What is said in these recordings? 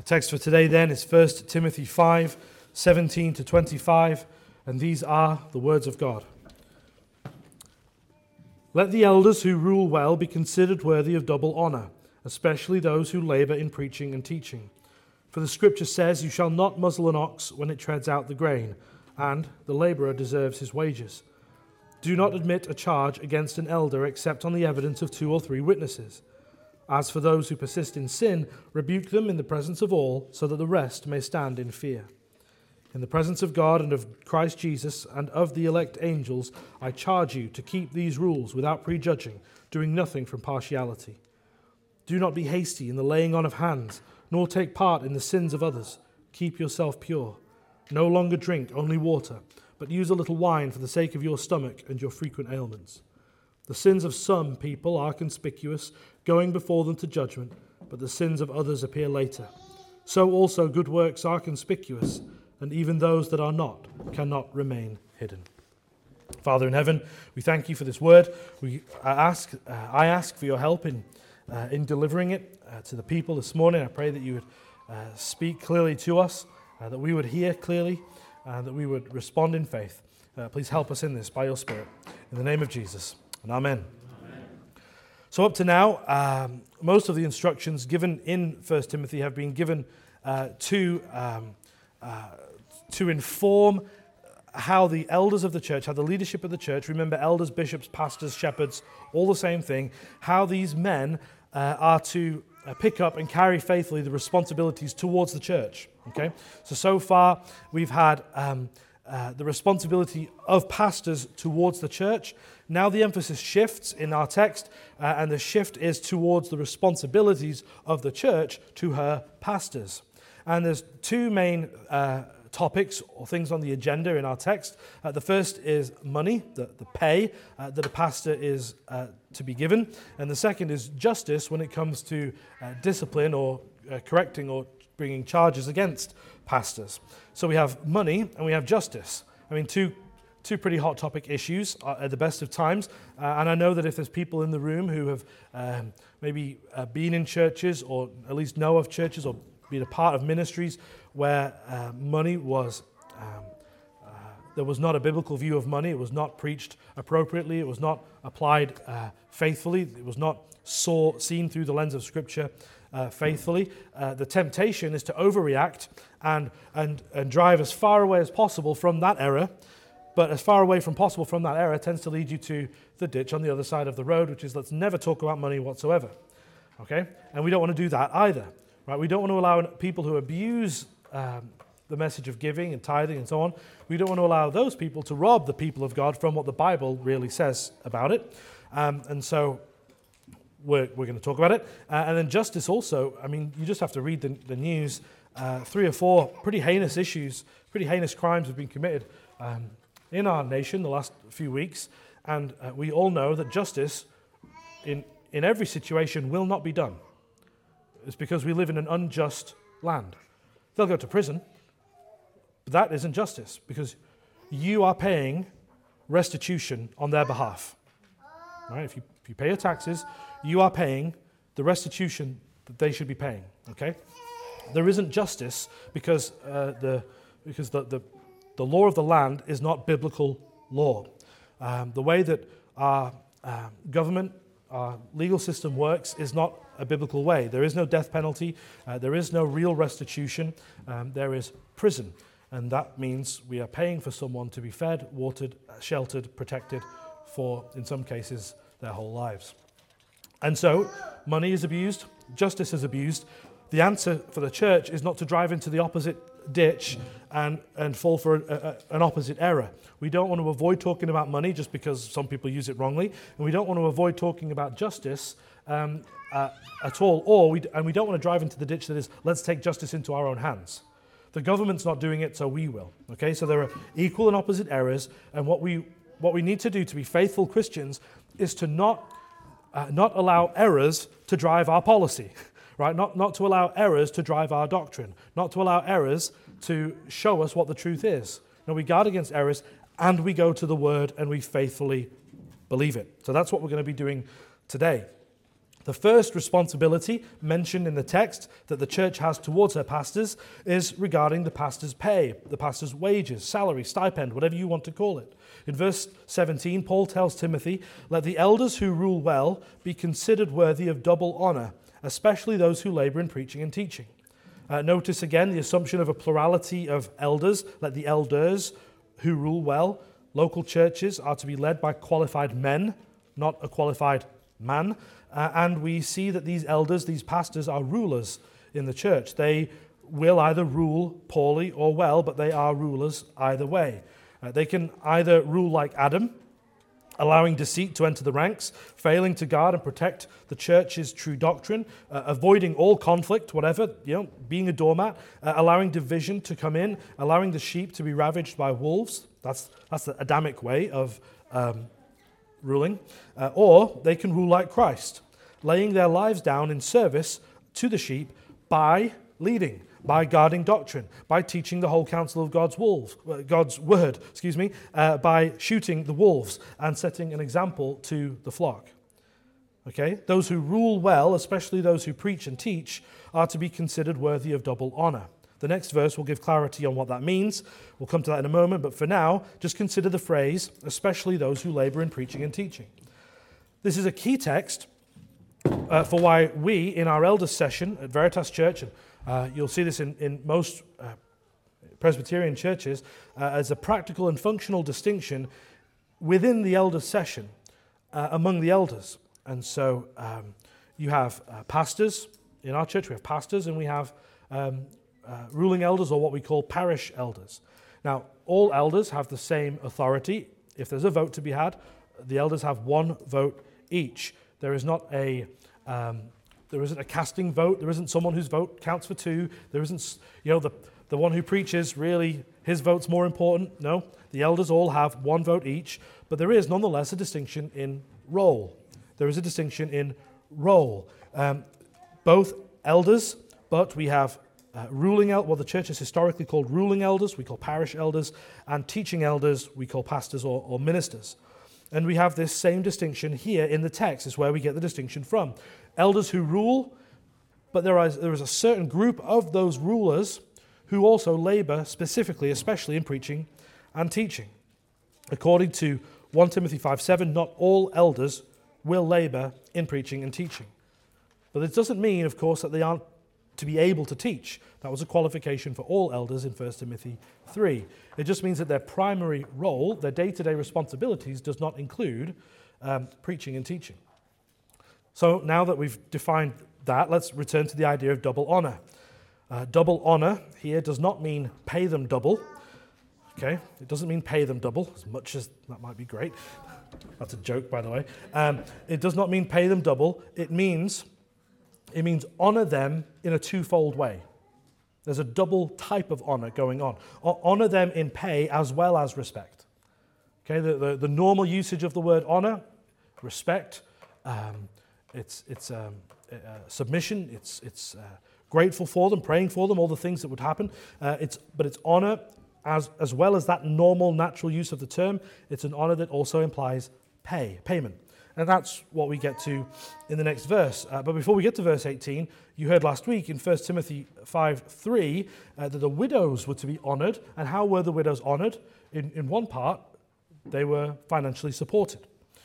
The text for today then is 1 Timothy 5, 17 to 25, and these are the words of God. Let the elders who rule well be considered worthy of double honor, especially those who labor in preaching and teaching. For the scripture says, "You shall not muzzle an ox when it treads out the grain," and the laborer deserves his wages. Do not admit a charge against an elder except on the evidence of 2 or 3 witnesses. As for those who persist in sin, rebuke them in the presence of all, so that the rest may stand in fear. In the presence of God and of Christ Jesus and of the elect angels, I charge you to keep these rules without prejudging, doing nothing from partiality. Do not be hasty in the laying on of hands, nor take part in the sins of others. Keep yourself pure. No longer drink only water, but use a little wine for the sake of your stomach and your frequent ailments. The sins of some people are conspicuous, going before them to judgment, but the sins of others appear later. So also good works are conspicuous, and even those that are not cannot remain hidden. Father in heaven, we thank you for this word. I ask for your help in delivering it to the people this morning. I pray that you would speak clearly to us, that we would hear clearly, that we would respond in faith. Please help us in this by your Spirit. In the name of Jesus, and amen. So up to now, most of the instructions given in 1 Timothy have been given to inform how the elders of the church, how the leadership of the church, remember elders, bishops, pastors, shepherds, all the same thing, how these men are to pick up and carry faithfully the responsibilities towards the church. Okay, so far we've had the responsibility of pastors towards the church. Now the emphasis shifts in our text, and the shift is towards the responsibilities of the church to her pastors. And there's 2 main topics or things on the agenda in our text. The first is money, the pay that a pastor is to be given. And the second is justice when it comes to discipline or correcting or bringing charges against pastors. So we have money and we have justice. I mean, two pretty hot topic issues at the best of times. And I know that if there's people in the room who have maybe been in churches or at least know of churches or been a part of ministries where money was, there was not a biblical view of money, it was not preached appropriately, it was not applied faithfully, it was not seen through the lens of Scripture faithfully. The temptation is to overreact and drive as far away as possible from that error, but as far away from possible from that error tends to lead you to the ditch on the other side of the road, which is let's never talk about money whatsoever. Okay? And we don't want to do that either. Right? We don't want to allow people who abuse the message of giving and tithing and so on, we don't want to allow those people to rob the people of God from what the Bible really says about it. And so we're going to talk about it. And then justice also, I mean, you just have to read the news. 3 or 4 pretty heinous issues, pretty heinous crimes have been committed in our nation the last few weeks. And we all know that justice in every situation will not be done. It's because we live in an unjust land. They'll go to prison, but that isn't justice because you are paying restitution on their behalf. Right? If you pay your taxes, you are paying the restitution that they should be paying. Okay? There isn't justice because the law of the land is not biblical law. The way that our government, our legal system works is not a biblical way. There is no death penalty. There is no real restitution. There is prison. And that means we are paying for someone to be fed, watered, sheltered, protected for, in some cases, their whole lives. And so, money is abused, justice is abused. The answer for the church is not to drive into the opposite ditch and fall for an opposite error. We don't want to avoid talking about money just because some people use it wrongly, and we don't want to avoid talking about justice at all, and we don't want to drive into the ditch that is, let's take justice into our own hands. The government's not doing it, so we will. Okay, so there are equal and opposite errors, and what we need to do to be faithful Christians is to not allow errors to drive our policy, right? Not to allow errors to drive our doctrine, not to allow errors to show us what the truth is. No, we guard against errors, and we go to the Word, and we faithfully believe it. So that's what we're going to be doing today. The first responsibility mentioned in the text that the church has towards her pastors is regarding the pastor's pay, the pastor's wages, salary, stipend, whatever you want to call it. In verse 17, Paul tells Timothy, "Let the elders who rule well be considered worthy of double honor, especially those who labor in preaching and teaching." Notice again the assumption of a plurality of elders. Let the elders who rule well. Local churches are to be led by qualified men, not a qualified man. And we see that these elders, these pastors, are rulers in the church. They will either rule poorly or well, but they are rulers either way. They can either rule like Adam, allowing deceit to enter the ranks, failing to guard and protect the church's true doctrine, avoiding all conflict, whatever, being a doormat, allowing division to come in, allowing the sheep to be ravaged by wolves. That's the Adamic way of ruling. Or they can rule like Christ, laying their lives down in service to the sheep by leading, by guarding doctrine, by teaching the whole counsel of God's word, by shooting the wolves and setting an example to the flock. Okay? Those who rule well, especially those who preach and teach, are to be considered worthy of double honor. The next verse will give clarity on what that means. We'll come to that in a moment, but for now, just consider the phrase, especially those who labor in preaching and teaching. This is a key text for why we, in our elders session at Veritas Church, and you'll see this in most Presbyterian churches, as a practical and functional distinction within the elders session among the elders. And so you have pastors. In our church, we have pastors and we have ruling elders, or what we call parish elders. Now, all elders have the same authority. If there's a vote to be had, the elders have one vote each. There is not there isn't a casting vote. There isn't someone whose vote counts for two. There isn't, the one who preaches, really, his vote's more important. No, the elders all have one vote each, but there is nonetheless a distinction in role. There is a distinction in role. Both elders, but we have what the church has historically called ruling elders, we call parish elders, and teaching elders, we call pastors or ministers. And we have this same distinction here in the text, is where we get the distinction from. Elders who rule, but there is a certain group of those rulers who also labor specifically, especially in preaching and teaching. According to 1 Timothy 5:7, not all elders will labor in preaching and teaching. But it doesn't mean, of course, that they aren't to be able to teach. That was a qualification for all elders in 1 Timothy 3. It just means that their primary role, their day-to-day responsibilities, does not include preaching and teaching. So now that we've defined that, let's return to the idea of double honor. Double honor here does not mean pay them double. Okay, it doesn't mean pay them double, as much as that might be great. That's a joke, by the way. It does not mean pay them double. It means honor them in a twofold way. There's a double type of honor going on. Honor them in pay as well as respect. Okay, the normal usage of the word honor, respect, it's submission, it's grateful for them, praying for them, all the things that would happen. But it's honor as well as that normal, natural use of the term. It's an honor that also implies payment. And that's what we get to in the next verse. But before we get to verse 18, you heard last week in 1 Timothy 5:3 that the widows were to be honored. And how were the widows honored? In one part, they were financially supported.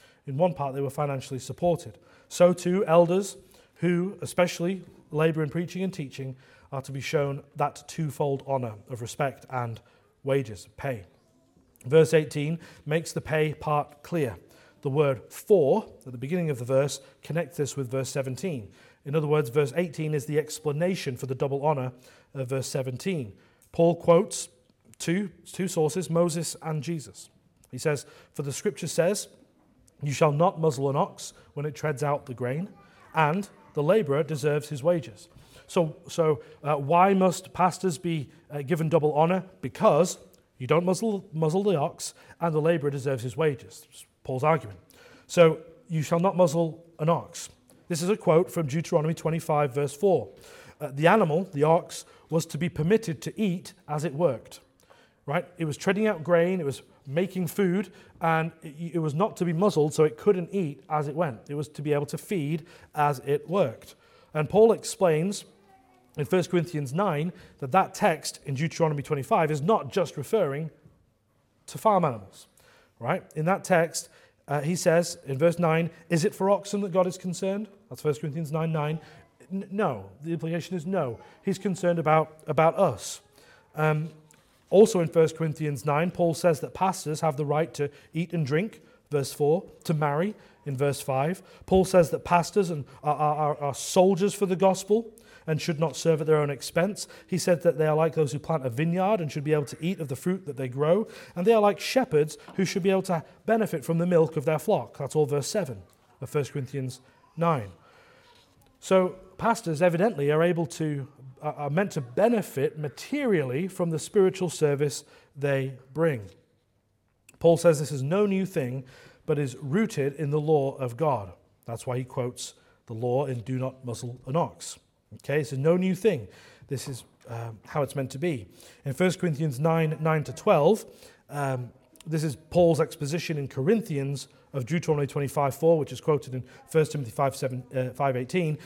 So too, elders who especially labor in preaching and teaching are to be shown that twofold honor of respect and wages, pay. Verse 18 makes the pay part clear. The word for, at the beginning of the verse, connects this with verse 17. In other words, verse 18 is the explanation for the double honor of verse 17. Paul quotes two sources, Moses and Jesus. He says, "For the scripture says, you shall not muzzle an ox when it treads out the grain, and the laborer deserves his wages." So why must pastors be given double honor? Because you don't muzzle the ox, and the laborer deserves his wages. Paul's argument. So, you shall not muzzle an ox. This is a quote from Deuteronomy 25, verse 4. The animal, the ox, was to be permitted to eat as it worked. Right? It was treading out grain, it was making food, and it was not to be muzzled, so it couldn't eat as it went. It was to be able to feed as it worked. And Paul explains in 1 Corinthians 9 that text in Deuteronomy 25 is not just referring to farm animals, right? In that text, he says in verse 9, is it for oxen that God is concerned? That's 1 Corinthians 9:9. No. The implication is no. He's concerned about us. Also in 1 Corinthians 9, Paul says that pastors have the right to eat and drink, verse 4, to marry, in verse 5. Paul says that pastors are soldiers for the gospel and should not serve at their own expense. He said that they are like those who plant a vineyard and should be able to eat of the fruit that they grow. And they are like shepherds who should be able to benefit from the milk of their flock. That's all verse 7 of 1 Corinthians 9. So pastors evidently are meant to benefit materially from the spiritual service they bring. Paul says this is no new thing, but is rooted in the law of God. That's why he quotes the law in do not muzzle an ox. Okay, so no new thing. This is how it's meant to be. In 1 Corinthians 9:9-12, this is Paul's exposition in Corinthians of Deuteronomy 25:4, which is quoted in 1 Timothy 5:18.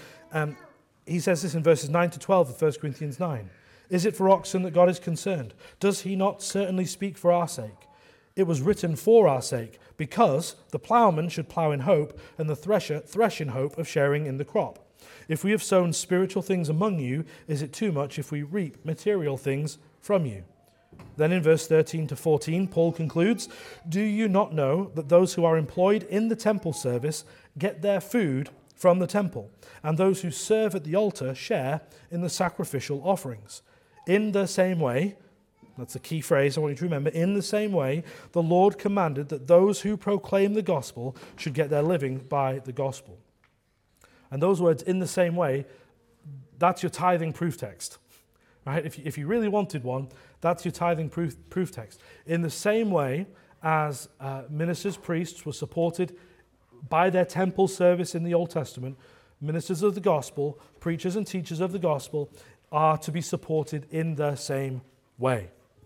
He says this in verses 9-12 of 1 Corinthians 9. Is it for oxen that God is concerned? Does he not certainly speak for our sake? It was written for our sake, because the plowman should plow in hope, and the thresher thresh in hope of sharing in the crop. If we have sown spiritual things among you, is it too much if we reap material things from you? Then in verse 13-14, Paul concludes, do you not know that those who are employed in the temple service get their food from the temple, and those who serve at the altar share in the sacrificial offerings? In the same way, that's a key phrase I want you to remember, in the same way, the Lord commanded that those who proclaim the gospel should get their living by the gospel. And those words, in the same way, that's your tithing proof text. Right? If you really wanted one, that's your tithing proof text. In the same way as ministers, priests were supported by their temple service in the Old Testament, ministers of the gospel, preachers and teachers of the gospel are to be supported in the same way.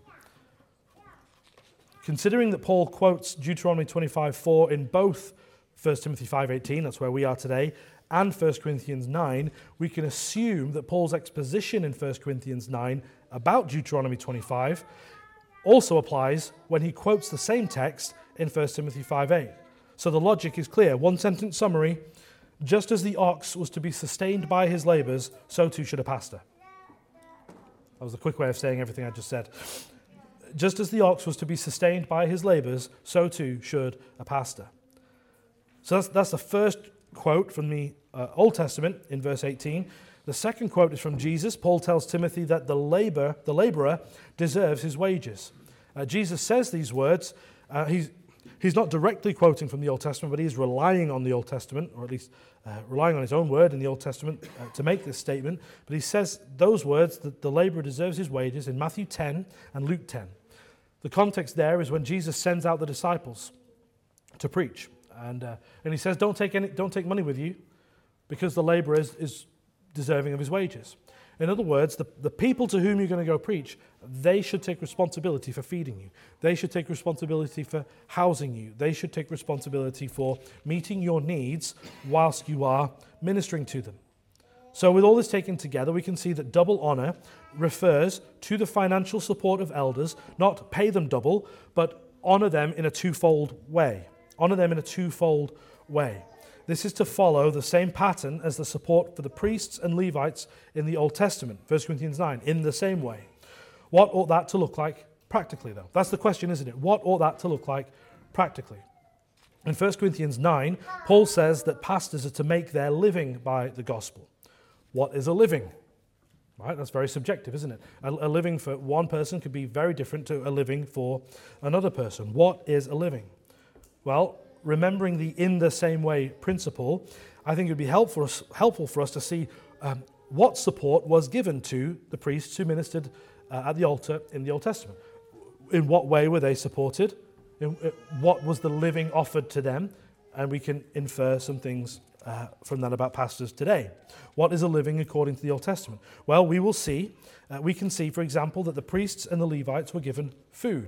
Considering that Paul quotes Deuteronomy 25:4 in both 1 Timothy 5:18, that's where we are today, and 1 Corinthians 9, we can assume that Paul's exposition in 1 Corinthians 9 about Deuteronomy 25 also applies when he quotes the same text in 1 Timothy 5:8. So the logic is clear. One sentence summary, just as the ox was to be sustained by his labors, so too should a pastor. That was a quick way of saying everything I just said. Just as the ox was to be sustained by his labors, so too should a pastor. So that's the first quote from the Old Testament in verse 18. The second quote is from Jesus. Paul tells Timothy that the laborer deserves his wages. Jesus says these words. He's not directly quoting from the Old Testament, but he's relying on the Old Testament, or at least relying on his own word in the Old Testament to make this statement. But he says those words, that the laborer deserves his wages, in Matthew 10 and Luke 10. The context there is when Jesus sends out the disciples to preach. And he says, don't take money with you, because the laborer is deserving of his wages. In other words, the people to whom you're going to go preach, they should take responsibility for feeding you. They should take responsibility for housing you. They should take responsibility for meeting your needs whilst you are ministering to them. So with all this taken together, we can see that double honor refers to the financial support of elders, not pay them double, but honor them in a twofold way. Honor them in a twofold way. This is to follow the same pattern as the support for the priests and Levites in the Old Testament, 1 Corinthians 9, in the same way. What ought that to look like practically, though? That's the question, isn't it? What ought that to look like practically? In 1 Corinthians 9, Paul says that pastors are to make their living by the gospel. What is a living? Right? That's very subjective, isn't it? A living for one person could be very different to a living for another person. What is a living? Well, remembering the in the same way principle, I think it would be helpful for us to see what support was given to the priests who ministered at the altar in the Old Testament. In what way were they supported? What was the living offered to them? And we can infer some things from that about pastors today. What is a living according to the Old Testament? Well, we can see, for example, that the priests and the Levites were given food.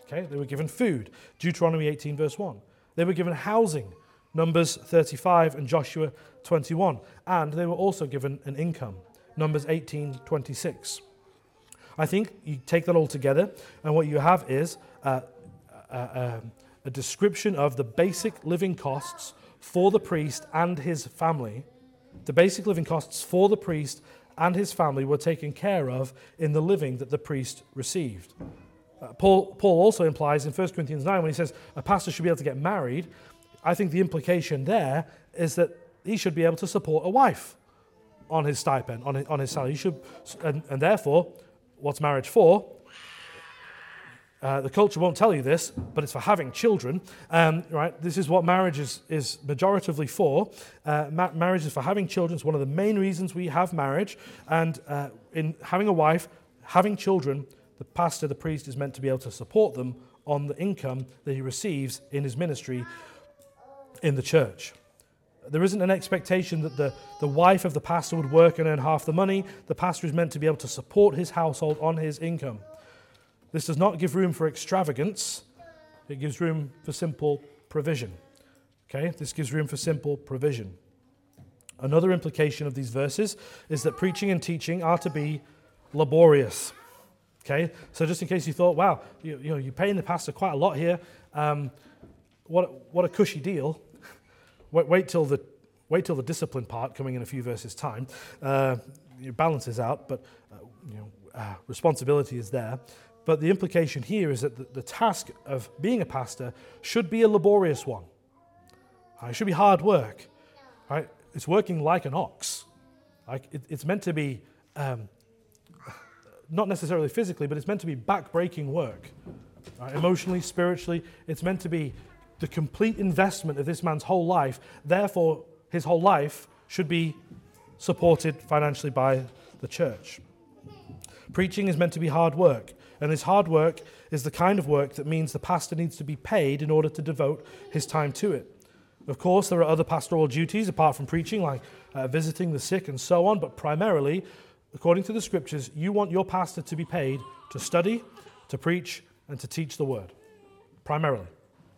Okay, they were given food, Deuteronomy 18 verse 1. They were given housing, Numbers 35 and Joshua 21. And they were also given an income, Numbers 18:26. I think you take that all together, and what you have is a description of the basic living costs for the priest and his family. The basic living costs for the priest and his family were taken care of in the living that the priest received. Paul also implies in 1 Corinthians 9 when he says a pastor should be able to get married, I think the implication there is that he should be able to support a wife on his stipend, on his salary. He should, and therefore, what's marriage for? The culture won't tell you this, but it's for having children. Right? This is what marriage is majoritively for. Marriage is for having children. It's one of the main reasons we have marriage. And in having a wife, having children, the pastor, the priest, is meant to be able to support them on the income that he receives in his ministry in the church. There isn't an expectation that the wife of the pastor would work and earn half the money. The pastor is meant to be able to support his household on his income. This does not give room for extravagance. It gives room for simple provision. Okay, this gives room for simple provision. Another implication of these verses is that preaching and teaching are to be laborious. Okay, so just in case you thought, wow, you're paying the pastor quite a lot here. What a cushy deal. Wait till the discipline part coming in a few verses' time. It balances out, but responsibility is there. But the implication here is that the task of being a pastor should be a laborious one. It should be hard work. Right? It's working like an ox. It's meant to be, not necessarily physically, but it's meant to be back-breaking work. Right? Emotionally, spiritually, it's meant to be the complete investment of this man's whole life. Therefore, his whole life should be supported financially by the church. Preaching is meant to be hard work, and this hard work is the kind of work that means the pastor needs to be paid in order to devote his time to it. Of course, there are other pastoral duties apart from preaching, like visiting the sick and so on, but primarily, according to the scriptures, you want your pastor to be paid to study, to preach, and to teach the word, primarily.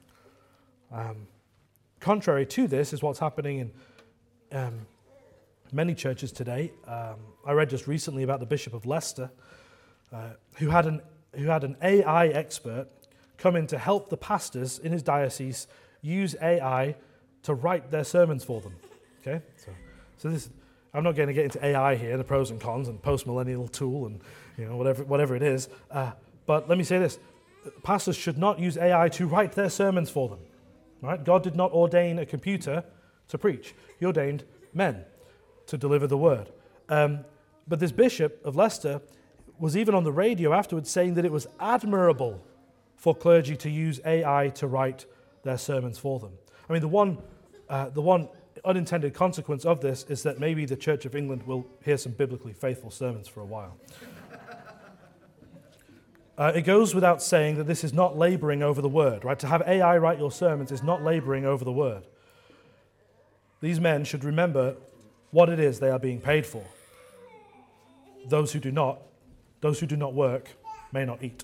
Contrary to this is what's happening in many churches today. I read just recently about the Bishop of Leicester, who had an AI expert come in to help the pastors in his diocese use AI to write their sermons for them. Okay, so this, I'm not going to get into AI here, the pros and cons, and post-millennial tool, and whatever it is. But let me say this: pastors should not use AI to write their sermons for them. Right? God did not ordain a computer to preach. He ordained men to deliver the word. But this Bishop of Leicester was even on the radio afterwards saying that it was admirable for clergy to use AI to write their sermons for them. I mean, the one unintended consequence of this is that maybe the Church of England will hear some biblically faithful sermons for a while. It goes without saying that this is not laboring over the word, right? To have AI write your sermons is not laboring over the word. These men should remember what it is they are being paid for. Those who do not work may not eat.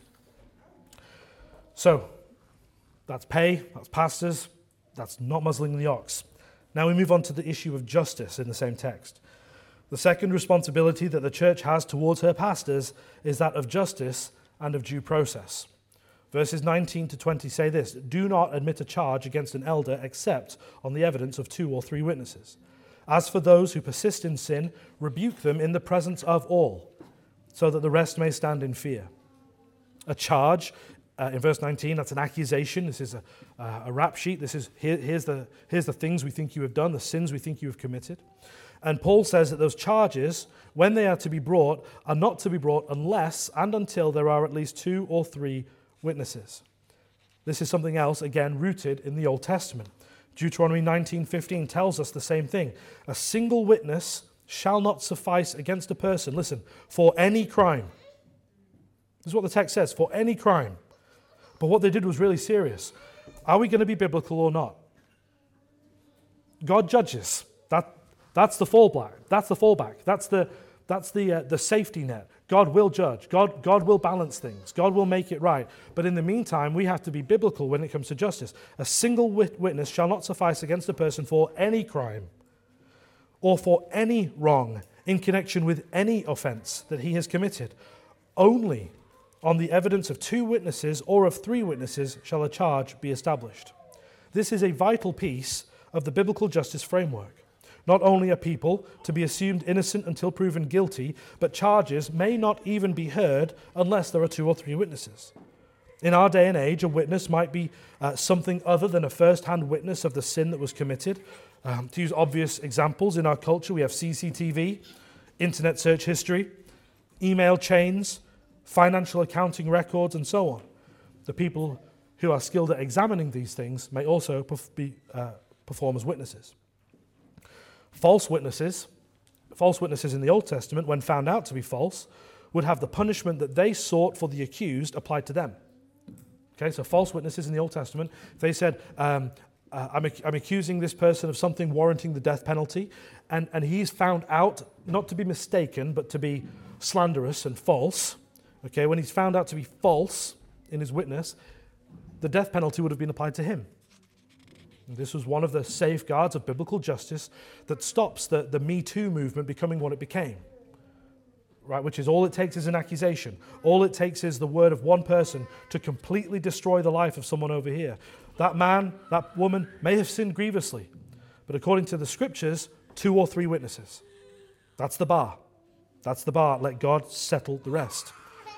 So, that's pay, that's pastors, that's not muzzling the ox. Now we move on to the issue of justice in the same text. The second responsibility that the church has towards her pastors is that of justice and of due process. Verses 19 to 20 say this: "Do not admit a charge against an elder except on the evidence of 2 or 3 witnesses. As for those who persist in sin, rebuke them in the presence of all, so that the rest may stand in fear." A charge, in verse 19, that's an accusation. This is a rap sheet. This is here's the things we think you have done, the sins we think you have committed. And Paul says that those charges, when they are to be brought, are not to be brought unless and until there are at least 2 or 3 witnesses. This is something else, again, rooted in the Old Testament. Deuteronomy 19:15 tells us the same thing. A single witness shall not suffice against a person, listen, for any crime. This is what the text says, for any crime. But what they did was really serious. Are we going to be biblical or not? God judges. That's the fallback. That's the That's the safety net. God will judge. God will balance things. God will make it right. But in the meantime, we have to be biblical when it comes to justice. A single witness shall not suffice against a person for any crime or for any wrong in connection with any offense that he has committed. Only on the evidence of 2 witnesses or of 3 witnesses shall a charge be established. This is a vital piece of the biblical justice framework. Not only are people to be assumed innocent until proven guilty, but charges may not even be heard unless there are 2 or 3 witnesses. In our day and age, a witness might be something other than a first-hand witness of the sin that was committed. To use obvious examples, in our culture we have CCTV, internet search history, email chains, financial accounting records, and so on. The people who are skilled at examining these things may also perform as witnesses. False witnesses in the Old Testament, when found out to be false, would have the punishment that they sought for the accused applied to them. Okay, so false witnesses in the Old Testament, they said, I'm accusing this person of something warranting the death penalty, and he's found out not to be mistaken, but to be slanderous and false. Okay, when he's found out to be false in his witness, the death penalty would have been applied to him. And this was one of the safeguards of biblical justice that stops the Me Too movement becoming what it became. Right, which is all it takes is an accusation. All it takes is the word of one person to completely destroy the life of someone over here. That man, that woman may have sinned grievously, but according to the scriptures, 2 or 3 witnesses. That's the bar. That's the bar. Let God settle the rest.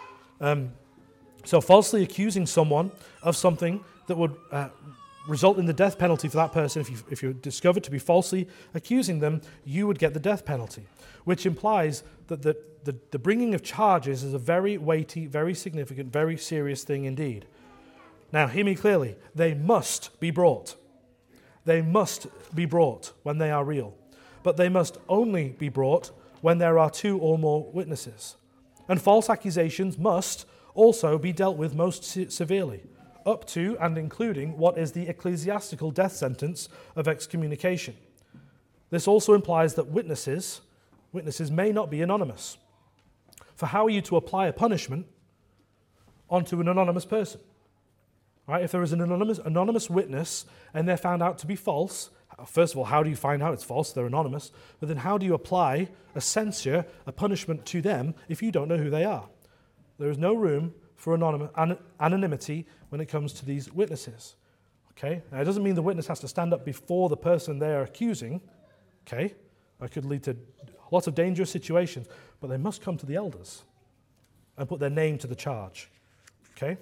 So falsely accusing someone of something that would result in the death penalty for that person, if you're discovered to be falsely accusing them, you would get the death penalty, which implies that the bringing of charges is a very weighty, very significant, very serious thing indeed. Now, hear me clearly. They must be brought. They must be brought when they are real. But they must only be brought when there are 2 or more witnesses. And false accusations must also be dealt with most severely, up to and including what is the ecclesiastical death sentence of excommunication. This also implies that witnesses may not be anonymous. For how are you to apply a punishment onto an anonymous person? Right? If there is an anonymous witness and they're found out to be false, first of all, how do you find out it's false? They're anonymous. But then how do you apply a censure, a punishment to them if you don't know who they are? There is no room for anonymity when it comes to these witnesses. Okay? Now, it doesn't mean the witness has to stand up before the person they are accusing. Okay? That could lead to lots of dangerous situations. But they must come to the elders and put their name to the charge. Okay?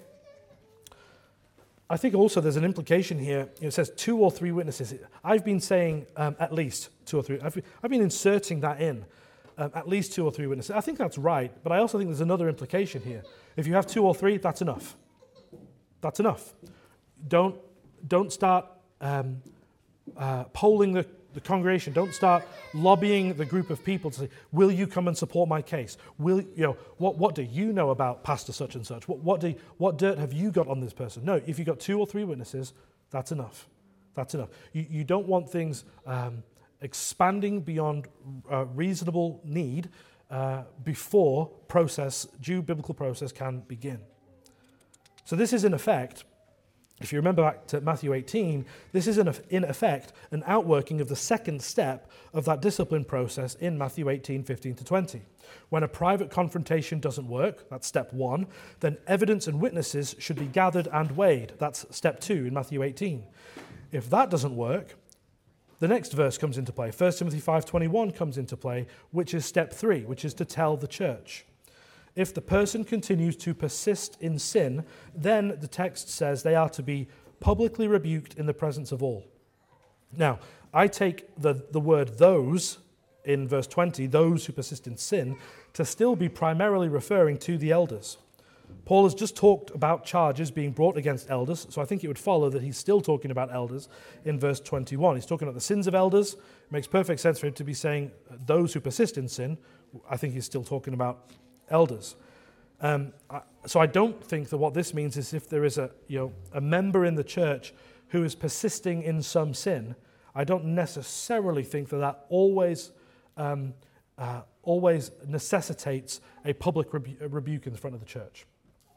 I think also there's an implication here. It says 2 or 3 witnesses. I've been saying at least 2 or 3. I've been inserting that in. At least 2 or 3 witnesses. I think that's right, but I also think there's another implication here. If you have 2 or 3, that's enough. That's enough. Don't start polling the congregation. Don't start lobbying the group of people to say, "Will you come and support my case? What do you know about Pastor such and such? What dirt have you got on this person?" No, if you've got 2 or 3 witnesses, that's enough. That's enough. You don't want things expanding beyond reasonable need before due biblical process can begin. So this is in effect, if you remember back to Matthew 18, this is in effect an outworking of the second step of that discipline process in Matthew 18, 15 to 20. When a private confrontation doesn't work, that's step 1, then evidence and witnesses should be gathered and weighed. That's step 2 in Matthew 18. If that doesn't work, the next verse comes into play. 1 Timothy 5:21 comes into play, which is step 3, which is to tell the church. If the person continues to persist in sin, then the text says they are to be publicly rebuked in the presence of all. Now, I take the word those in verse 20, those who persist in sin, to still be primarily referring to the elders. Paul has just talked about charges being brought against elders, so I think it would follow that he's still talking about elders in verse 21. He's talking about the sins of elders. It makes perfect sense for him to be saying those who persist in sin. I think he's still talking about elders. So I don't think that what this means is if there is a member in the church who is persisting in some sin, I don't necessarily think that always always necessitates a public rebuke in the front of the church.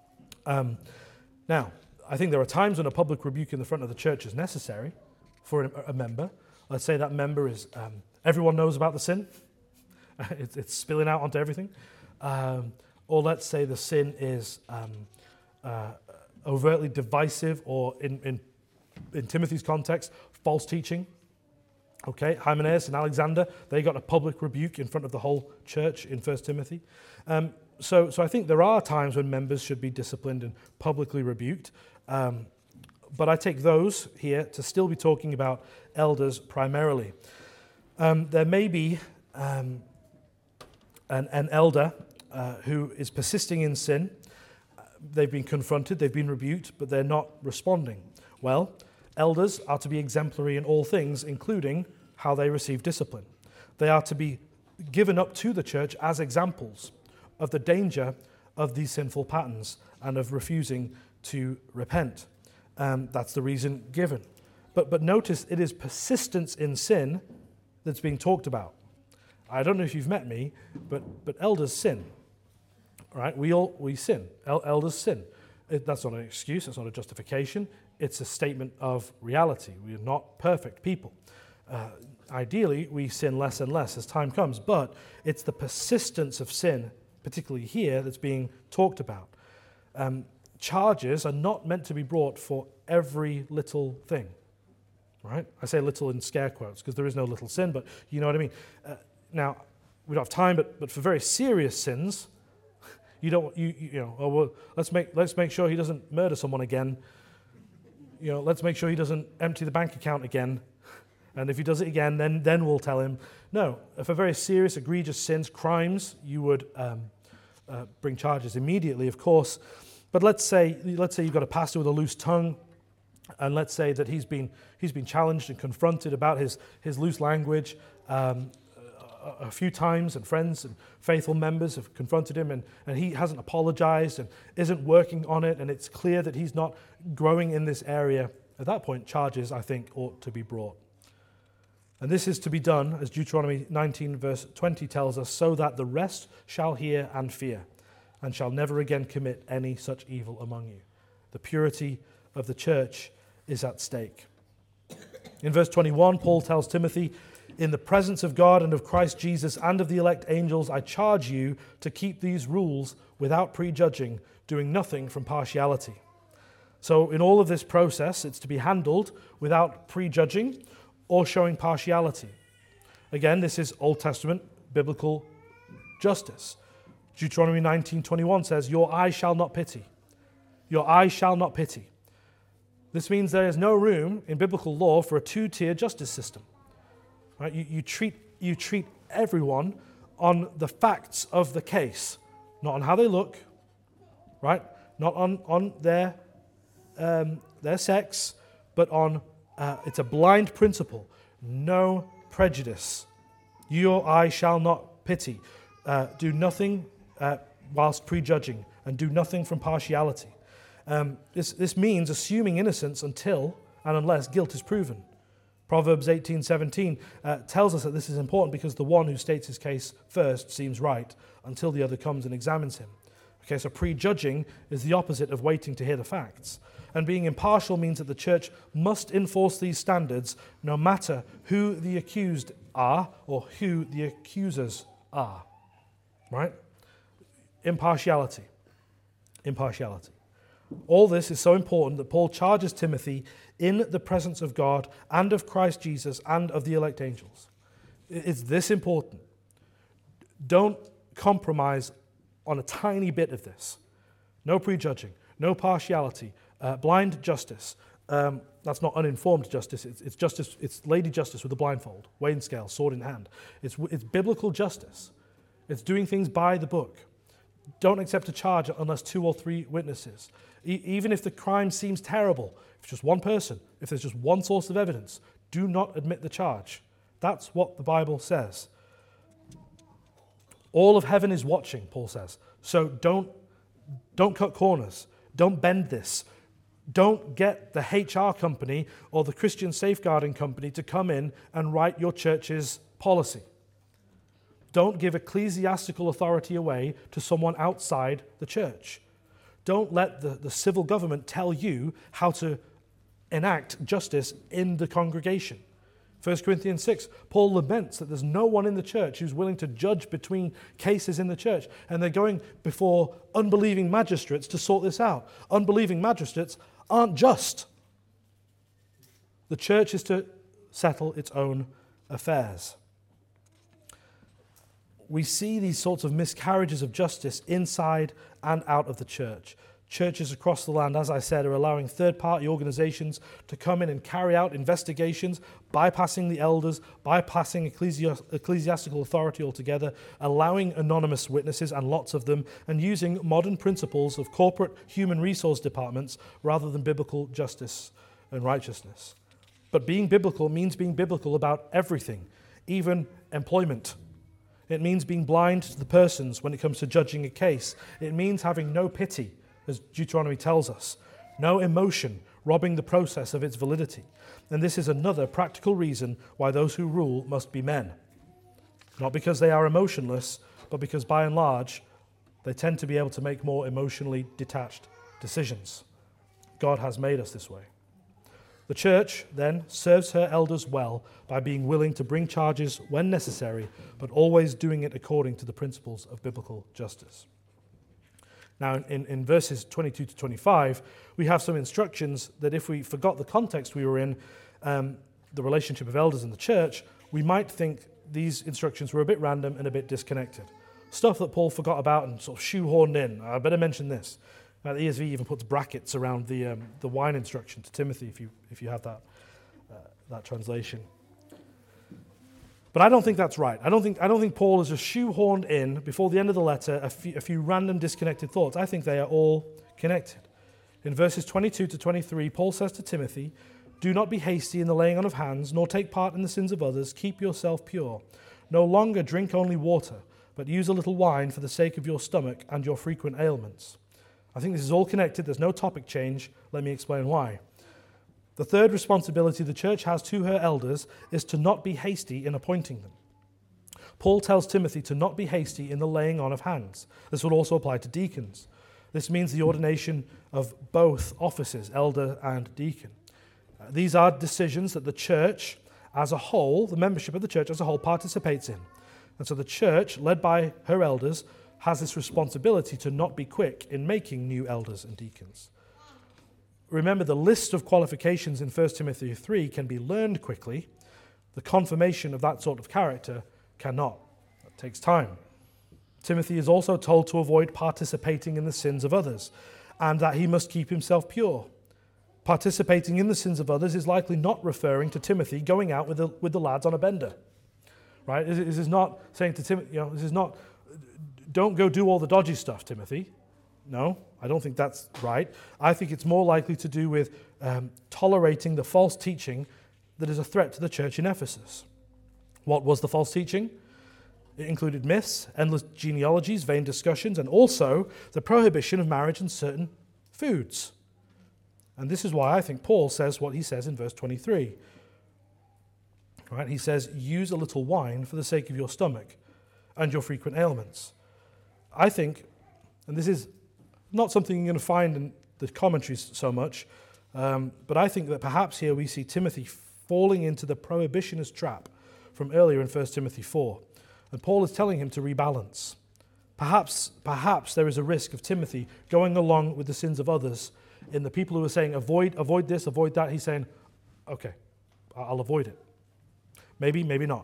Now, I think there are times when a public rebuke in the front of the church is necessary for a member. Let's say that member is, everyone knows about the sin. It's spilling out onto everything. Or let's say the sin is overtly divisive, or in Timothy's context, false teaching. Okay, Hymenaeus and Alexander, they got a public rebuke in front of the whole church in 1 Timothy. So I think there are times when members should be disciplined and publicly rebuked. But I take those here to still be talking about elders primarily. There may be an elder who is persisting in sin. They've been confronted, they've been rebuked, but they're not responding. Well, elders are to be exemplary in all things, including how they receive discipline. They are to be given up to the church as examples of the danger of these sinful patterns and of refusing to repent. That's the reason given. But notice it is persistence in sin that's being talked about. I don't know if you've met me, but elders sin. Right? We sin. Elders sin. That's not an excuse. It's not a justification. It's a statement of reality. We are not perfect people. Ideally, we sin less and less as time comes, but it's the persistence of sin, particularly here, that's being talked about. Charges are not meant to be brought for every little thing. Right? I say little in scare quotes because there is no little sin, but you know what I mean. Now, we don't have time, but for very serious sins, you don't. Well, let's make sure he doesn't murder someone again. Let's make sure he doesn't empty the bank account again. And if he does it again, then we'll tell him. No, for very serious, egregious sins, crimes, you would bring charges immediately, of course. But let's say you've got a pastor with a loose tongue, and let's say that he's been challenged and confronted about his loose language a few times, and friends and faithful members have confronted him, and he hasn't apologized and isn't working on it, and it's clear that he's not growing in this area. At that point, charges, I think, ought to be brought. And this is to be done, as Deuteronomy 19 verse 20 tells us, so that the rest shall hear and fear, and shall never again commit any such evil among you. The purity of the church is at stake. In verse 21, Paul tells Timothy, in the presence of God and of Christ Jesus and of the elect angels, I charge you to keep these rules without prejudging, doing nothing from partiality. So in all of this process, it's to be handled without prejudging or showing partiality. Again, this is Old Testament biblical justice. Deuteronomy 19:21 says, your eye shall not pity. Your eye shall not pity. This means there is no room in biblical law for a two-tier justice system. Right? You treat everyone on the facts of the case, not on how they look, right? Not on their sex, but on it's a blind principle. No prejudice. Your eye shall not pity. Do nothing whilst prejudging, and do nothing from partiality. This means assuming innocence until and unless guilt is proven. Proverbs 18:17 tells us that this is important because the one who states his case first seems right until the other comes and examines him. Okay, so prejudging is the opposite of waiting to hear the facts. And being impartial means that the church must enforce these standards no matter who the accused are or who the accusers are. Right? Impartiality. All this is so important that Paul charges Timothy in the presence of God and of Christ Jesus and of the elect angels. It's this important. Don't compromise on a tiny bit of this. No prejudging, no partiality, blind justice. That's not uninformed justice. It's justice. It's lady justice with a blindfold, weighing scale, sword in hand. It's biblical justice. It's doing things by the book. Don't accept a charge unless 2 or 3 witnesses. Even if the crime seems terrible, if it's just one person, if there's just one source of evidence, do not admit the charge. That's what the Bible says. All of heaven is watching, Paul says. So don't cut corners. Don't bend this. Don't get the HR company or the Christian safeguarding company to come in and write your church's policy. Don't give ecclesiastical authority away to someone outside the church. Don't let the civil government tell you how to enact justice in the congregation. 1 Corinthians 6, Paul laments that there's no one in the church who's willing to judge between cases in the church, and they're going before unbelieving magistrates to sort this out. Unbelieving magistrates aren't just. The church is to settle its own affairs. We see these sorts of miscarriages of justice inside and out of the church. Churches across the land, as I said, are allowing third-party organizations to come in and carry out investigations, bypassing the elders, bypassing ecclesiastical authority altogether, allowing anonymous witnesses, and lots of them, and using modern principles of corporate human resource departments rather than biblical justice and righteousness. But being biblical means being biblical about everything, even employment. It means being blind to the persons when it comes to judging a case. It means having no pity, as Deuteronomy tells us, no emotion, robbing the process of its validity. And this is another practical reason why those who rule must be men. Not because they are emotionless, but because by and large, they tend to be able to make more emotionally detached decisions. God has made us this way. The church, then, serves her elders well by being willing to bring charges when necessary, but always doing it according to the principles of biblical justice. Now, in verses 22 to 25, we have some instructions that if we forgot the context we were in, the relationship of elders in the church, we might think these instructions were a bit random and a bit disconnected. Stuff that Paul forgot about and sort of shoehorned in. I better mention this. The ESV even puts brackets around the wine instruction to Timothy if you have that translation. But I don't think that's right. I don't think Paul has just shoehorned in before the end of the letter a few random disconnected thoughts. I think they are all connected. In verses 22 to 23, Paul says to Timothy, "Do not be hasty in the laying on of hands, nor take part in the sins of others. Keep yourself pure. No longer drink only water, but use a little wine for the sake of your stomach and your frequent ailments." I think this is all connected. There's no topic change. Let me explain why. The third responsibility the church has to her elders is to not be hasty in appointing them. Paul tells Timothy to not be hasty in the laying on of hands. This would also apply to deacons. This means the ordination of both offices, elder and deacon. These are decisions that the church as a whole, the membership of the church as a whole, participates in. And so the church, led by her elders, has this responsibility to not be quick in making new elders and deacons. Remember, the list of qualifications in 1 Timothy 3 can be learned quickly. The confirmation of that sort of character cannot. It takes time. Timothy is also told to avoid participating in the sins of others, and that he must keep himself pure. Participating in the sins of others is likely not referring to Timothy going out with the lads on a bender. Right? This is not saying to Timothy, this is not, don't go do all the dodgy stuff, Timothy. No, I don't think that's right. I think it's more likely to do with tolerating the false teaching that is a threat to the church in Ephesus. What was the false teaching? It included myths, endless genealogies, vain discussions, and also the prohibition of marriage and certain foods. And this is why I think Paul says what he says in verse 23. Right? He says, use a little wine for the sake of your stomach and your frequent ailments. I think, and this is not something you're going to find in the commentaries so much, but I think that perhaps here we see Timothy falling into the prohibitionist trap from earlier in 1 Timothy 4. And Paul is telling him to rebalance. Perhaps there is a risk of Timothy going along with the sins of others in the people who are saying, avoid this, avoid that. He's saying, okay, I'll avoid it. Maybe not.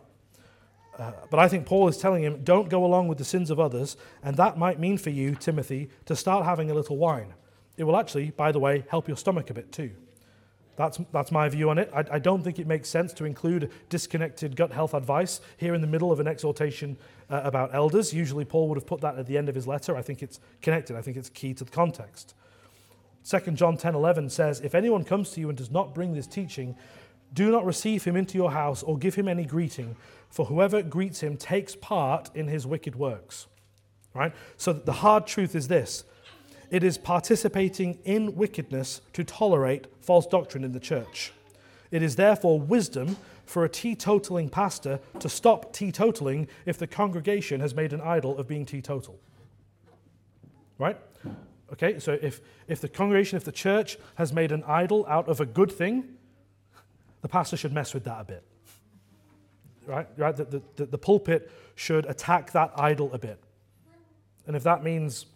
But I think Paul is telling him, don't go along with the sins of others, and that might mean for you, Timothy, to start having a little wine. It will actually, by the way, help your stomach a bit too. That's my view on it. I don't think it makes sense to include disconnected gut health advice here in the middle of an exhortation about elders. Usually Paul would have put that at the end of his letter. I think it's connected. I think it's key to the context. 2 John 10:11 says, if anyone comes to you and does not bring this teaching, do not receive him into your house or give him any greeting, for whoever greets him takes part in his wicked works. Right? So the hard truth is this. It is participating in wickedness to tolerate false doctrine in the church. It is therefore wisdom for a teetotaling pastor to stop teetotaling if the congregation has made an idol of being teetotal. Right? Okay, so if the congregation, if the church has made an idol out of a good thing, the pastor should mess with that a bit. Right? The pulpit should attack that idol a bit. And if that means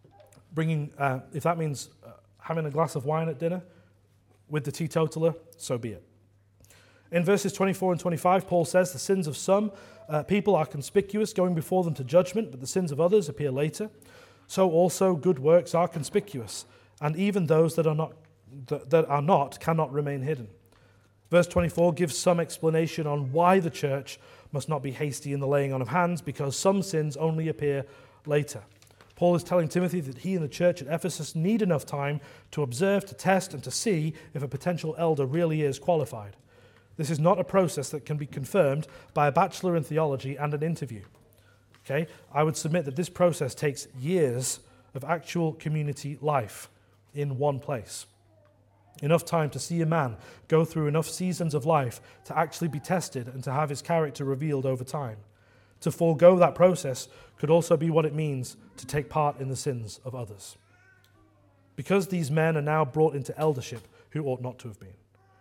having a glass of wine at dinner with the teetotaler, so be it. In verses 24 and 25, Paul says, the sins of some people are conspicuous, going before them to judgment, but the sins of others appear later. So also good works are conspicuous, and even those that are not cannot remain hidden. Verse 24 gives some explanation on why the church must not be hasty in the laying on of hands, because some sins only appear later. Paul is telling Timothy that he and the church at Ephesus need enough time to observe, to test, and to see if a potential elder really is qualified. This is not a process that can be confirmed by a bachelor in theology and an interview. Okay? I would submit that this process takes years of actual community life in one place. Enough time to see a man go through enough seasons of life to actually be tested and to have his character revealed over time. To forego that process could also be what it means to take part in the sins of others. Because these men are now brought into eldership who ought not to have been.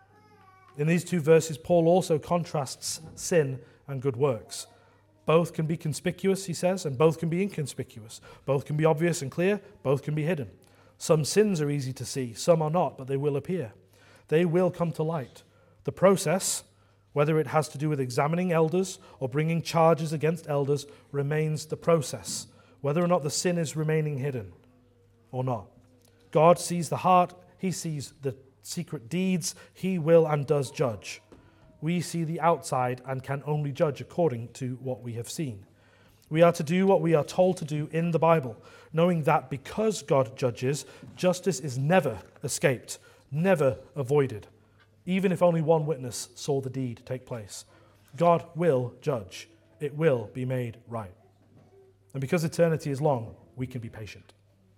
In these two verses, Paul also contrasts sin and good works. Both can be conspicuous, he says, and both can be inconspicuous. Both can be obvious and clear, both can be hidden. Some sins are easy to see, some are not, but they will appear. They will come to light. The process, whether it has to do with examining elders or bringing charges against elders, remains the process, whether or not the sin is remaining hidden or not. God sees the heart, he sees the secret deeds, he will and does judge. We see the outside and can only judge according to what we have seen. We are to do what we are told to do in the Bible, knowing that because God judges, justice is never escaped, never avoided, even if only one witness saw the deed take place. God will judge. It will be made right. And because eternity is long, we can be patient.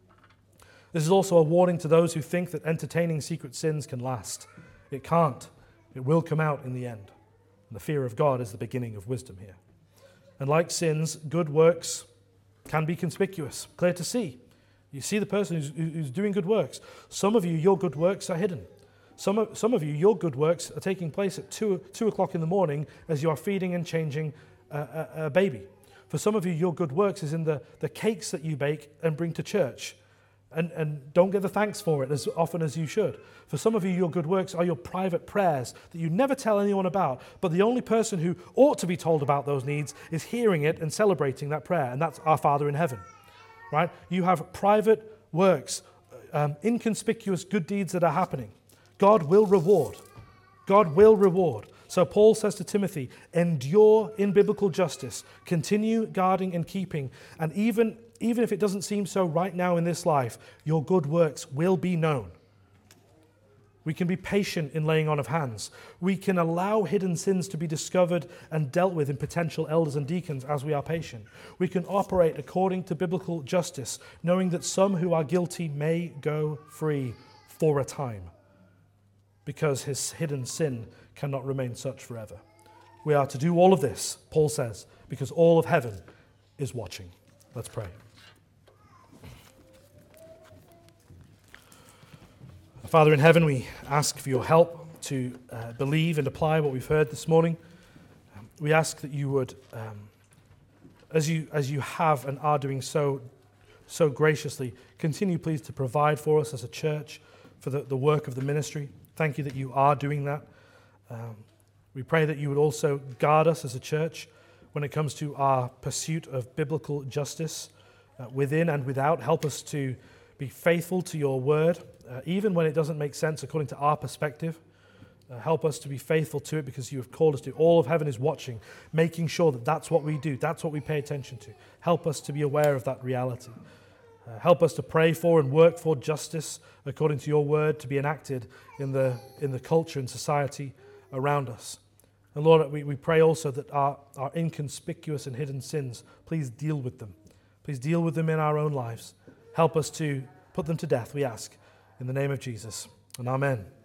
This is also a warning to those who think that entertaining secret sins can last. It can't. It will come out in the end. And the fear of God is the beginning of wisdom here. And like sins, good works can be conspicuous, clear to see. You see the person who's doing good works. Some of you, your good works are hidden. Some of you, your good works are taking place at 2 o'clock in the morning as you are feeding and changing a baby. For some of you, your good works is in the cakes that you bake and bring to church. And don't get the thanks for it as often as you should. For some of you, your good works are your private prayers that you never tell anyone about, but the only person who ought to be told about those needs is hearing it and celebrating that prayer, and that's our Father in heaven. Right? You have private works, inconspicuous good deeds that are happening. God will reward. God will reward. So Paul says to Timothy, endure in biblical justice, continue guarding and keeping, and even if it doesn't seem so right now in this life, your good works will be known. We can be patient in laying on of hands. We can allow hidden sins to be discovered and dealt with in potential elders and deacons as we are patient. We can operate according to biblical justice, knowing that some who are guilty may go free for a time, because his hidden sin cannot remain such forever. We are to do all of this, Paul says, because all of heaven is watching. Let's pray. Father in heaven, we ask for your help to believe and apply what we've heard this morning. We ask that you would, as you have and are doing so graciously, continue please to provide for us as a church for the work of the ministry. Thank you that you are doing that. We pray that you would also guard us as a church when it comes to our pursuit of biblical justice within and without. Help us to be faithful to your word, even when it doesn't make sense according to our perspective. Help us to be faithful to it because you have called us to. All of heaven is watching, making sure that that's what we do, that's what we pay attention to. Help us to be aware of that reality. Help us to pray for and work for justice according to your word to be enacted in the culture and society around us. And Lord, we pray also that our inconspicuous and hidden sins, please deal with them. Please deal with them in our own lives. Help us to put them to death, we ask, in the name of Jesus. And amen.